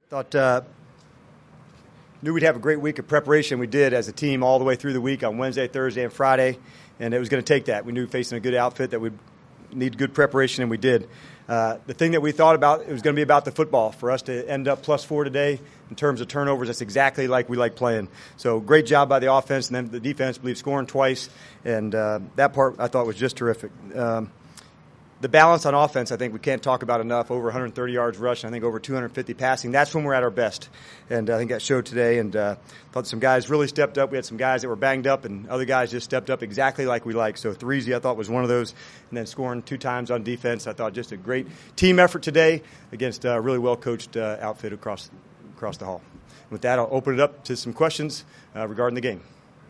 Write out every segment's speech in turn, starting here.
Thought knew we'd have a great week of preparation. We did as a team all the way through the week on Wednesday, Thursday, and Friday, and it was going to take that. We knew facing a good outfit that we'd need good preparation, and we did. The thing that we thought about, it was going to be about the football. For us to end up +4 today in terms of turnovers, that's exactly like we like playing. So great job by the offense, and then the defense, I believe, scoring twice, and that part I thought was just terrific. The balance on offense, I think we can't talk about enough. Over 130 yards rushing, I think over 250 passing. That's when we're at our best, and I think that showed today. And thought some guys really stepped up. We had some guys that were banged up, and other guys just stepped up exactly like we like. So Threezy, I thought, was one of those, and then scoring 2 times on defense. I thought just a great team effort today against a really well-coached outfit across the hall. With that, I'll open it up to some questions regarding the game.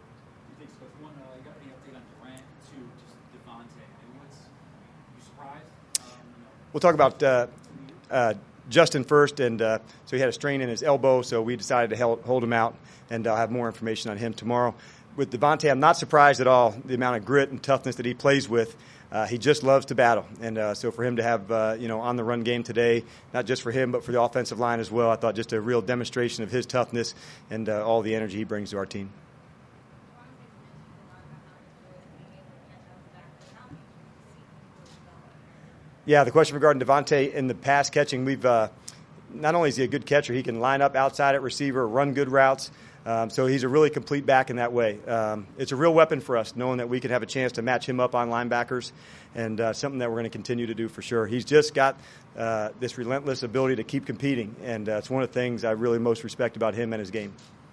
We'll talk about Justin first, and so he had a strain in his elbow, so we decided to hold him out, and I'll have more information on him tomorrow. With Devontae, I'm not surprised at all the amount of grit and toughness that he plays with. He just loves to battle, and so for him to have on the run game today, not just for him but for the offensive line as well, I thought just a real demonstration of his toughness and all the energy he brings to our team. Yeah, the question regarding Devontae in the pass catching, we've not only is he a good catcher, he can line up outside at receiver, run good routes. So he's a really complete back in that way. It's a real weapon for us, knowing that we can have a chance to match him up on linebackers, and something that we're going to continue to do for sure. He's just got this relentless ability to keep competing, and it's one of the things I really most respect about him and his game.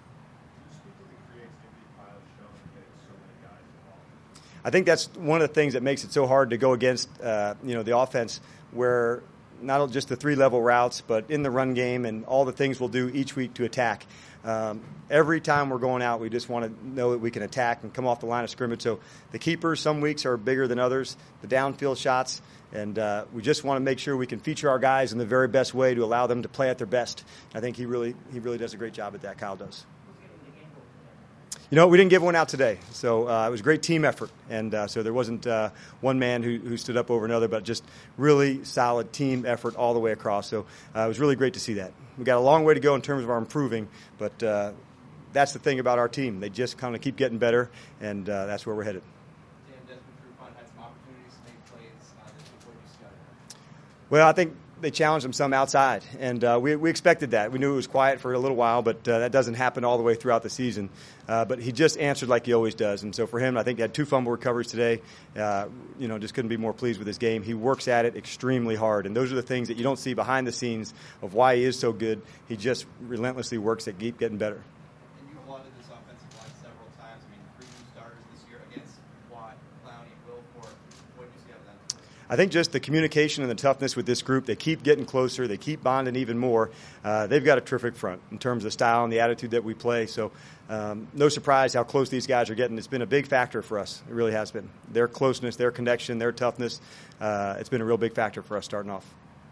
I think that's one of the things that makes it so hard to go against, the offense, where not just the 3-level routes, but in the run game and all the things we'll do each week to attack. Every time we're going out, we just want to know that we can attack and come off the line of scrimmage. So the keepers, some weeks are bigger than others, the downfield shots, and we just want to make sure we can feature our guys in the very best way to allow them to play at their best. I think he really does a great job at that. Kyle does. We didn't give one out today, so it was a great team effort, and so there wasn't one man who stood up over another, but just really solid team effort all the way across. So it was really great to see that. We got a long way to go in terms of our improving, but that's the thing about our team. They just kind of keep getting better, and that's where we're headed. Dan Desmond had some opportunities to make plays before you started. Well, I think they challenged him some outside, and we expected that. We knew it was quiet for a little while, but that doesn't happen all the way throughout the season. But he just answered like he always does, and so for him, I think he had 2 fumble recoveries today. Just couldn't be more pleased with his game. He works at it extremely hard, and those are the things that you don't see behind the scenes of why he is so good. He just relentlessly works at keep getting better. And you lauded this offensive line several times. I mean, 3 new starters this year against Watt, Clowney, Wilfork. What did you see out of that? I think just the communication and the toughness with this group, they keep getting closer, they keep bonding even more. They've got a terrific front in terms of style and the attitude that we play. So no surprise how close these guys are getting. It's been a big factor for us. It really has been. Their closeness, their connection, their toughness, it's been a real big factor for us starting off.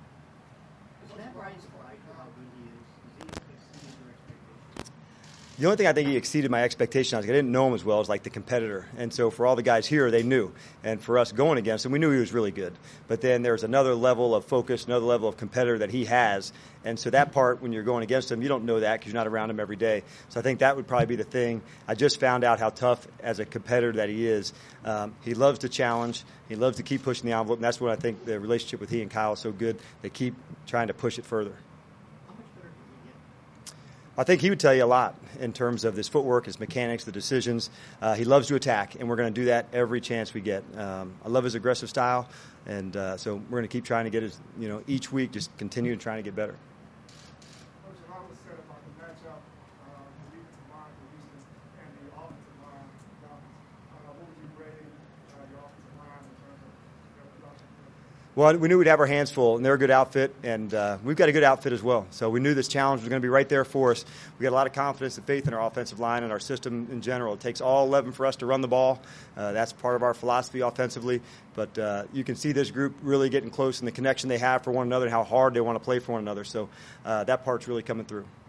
The only thing I think he exceeded my expectation on, I didn't know him as well, as like the competitor. And so for all the guys here, they knew. And for us going against him, we knew he was really good. But then there's another level of focus, another level of competitor that he has. And so that part, when you're going against him, you don't know that because you're not around him every day. So I think that would probably be the thing. I just found out how tough as a competitor that he is. He loves to challenge. He loves to keep pushing the envelope. And that's what I think the relationship with he and Kyle is so good. They keep trying to push it further. I think he would tell you a lot in terms of his footwork, his mechanics, the decisions. He loves to attack, and we're going to do that every chance we get. I love his aggressive style, and so we're going to keep trying to get his, each week just continue trying to get better. How was said about the matchup, the defensive line for Houston and the offensive line for Falcons? What would you grade your offensive line in terms of their production? Well, we knew we'd have our hands full, and they're a good outfit, and we've got a good outfit as well. So we knew this challenge was going to be right there for us. We got a lot of confidence and faith in our offensive line and our system in general. It takes all 11 for us to run the ball. That's part of our philosophy offensively. But you can see this group really getting close and the connection they have for one another and how hard they want to play for one another. So that part's really coming through.